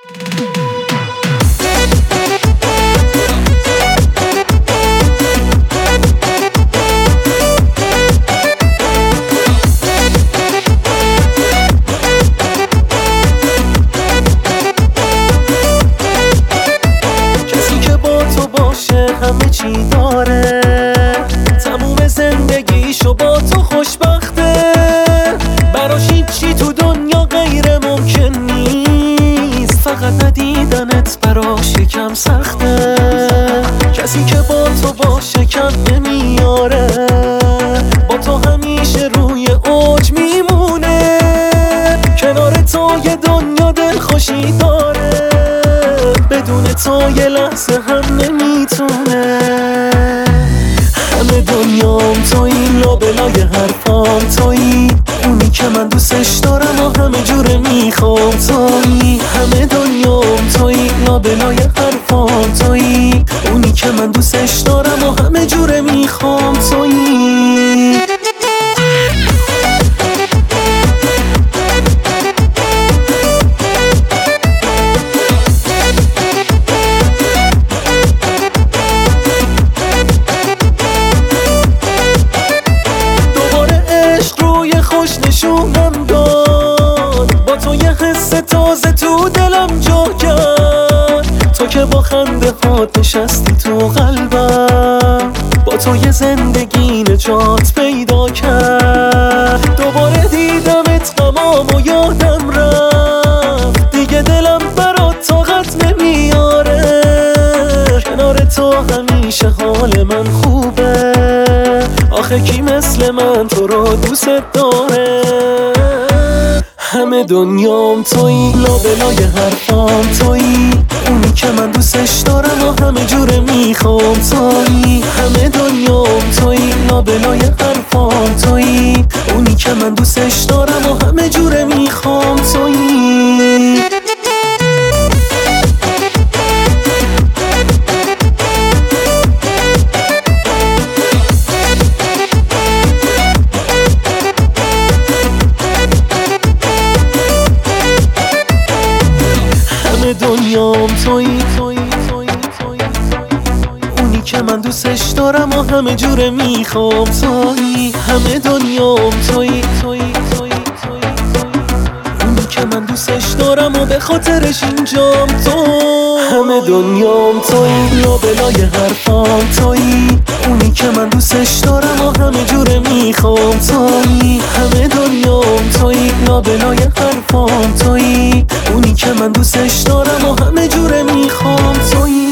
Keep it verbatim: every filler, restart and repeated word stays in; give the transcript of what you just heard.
همه چی داره، تموم زندگیشو با تو خوشبخته، براش هیچی تو دنیا غیر ممکن نیست، فقط ندیدنت براش یکم سخته. کسی که با تو باشه کم نمیاره، با تو همیشه روی اوج میمونه، کنار تو یه دنیا دلخوشی داره، بدون تو یه لحظه هم نمیتونه. همه دنیام تویی، لابلای حرفام تویی، اونی که من دوستش دارم و همه جوره میخوام تویی. همه دنیام تویی، لابلای حرفام تویی، اونی که من دوستش دارم و همه جوره میخوام تویی. نشونم داد، با تو یه حس تازه تو دلم جا کرد، تو که با خنده هات نشستی تو قلبم، با تو یه زندگی نجات پیدا کرد. دوباره دیدمت غمام و یادم رفت، دیگه دلم برات طاقت نمیاره، کنار تو همیشه حال من خوبه، آخه کی مثل من تو رو دوست داره. همه دنیام تویی، لابلای حرفام تویی، اونی که من دوستش دارم و همه جوره میخوام تویی. همه دنیام تویی، لابلای حرفام تویی، اونی که من دوستش دارم و همه جوره میخوام تویی. دنیام تویی، تویی، تویی، تویی، اونی که من دوستش دارم و همه جوره میخوام تویی. همه دنیام تویی، تویی، تویی، تویی، اونی که من دوستش دارم و به خاطرش اینجام تو. همه دنیام تویی، لابلای حرفام تویی، اونی که من دوستش دارم و همه جوره میخوام تویی. همه دنیام تویی، لابلای حرفام تویی، اونی که من دوستش دارم و همه جوره میخوام تویی.